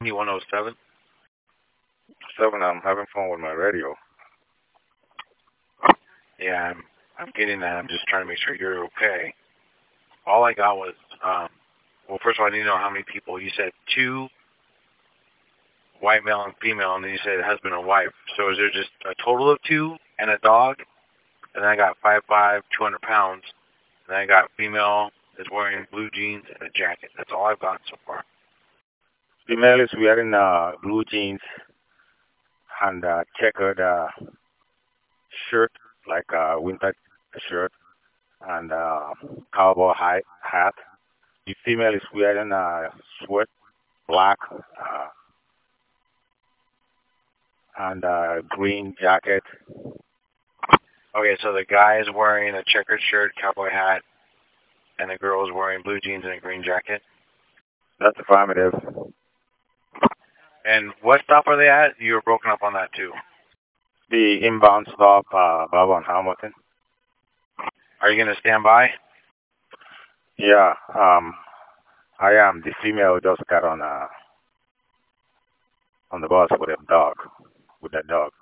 107. 7, I'm having fun with my radio. Yeah, I'm getting that. I'm just trying to make sure you're okay. All I got was, well, first of all, I need to know how many people. You said two, white male and female, and then you said husband and wife. So is there just a total of two and a dog? And then I got 5'5", 200 pounds. And then I got female is wearing blue jeans and a jacket. That's all I've got so far. Female is wearing blue jeans and checkered shirt, like a winter shirt, and cowboy hat. The female is wearing a sweat, black, and green jacket. Okay, so the guy is wearing a checkered shirt, cowboy hat, and the girl is wearing blue jeans and a green jacket. That's affirmative. And what stop are they at? You were broken up on that too. The inbound stop, Baba and Hamilton. Are you going to stand by? Yeah, I am. The female just got on the bus with a dog, with that dog.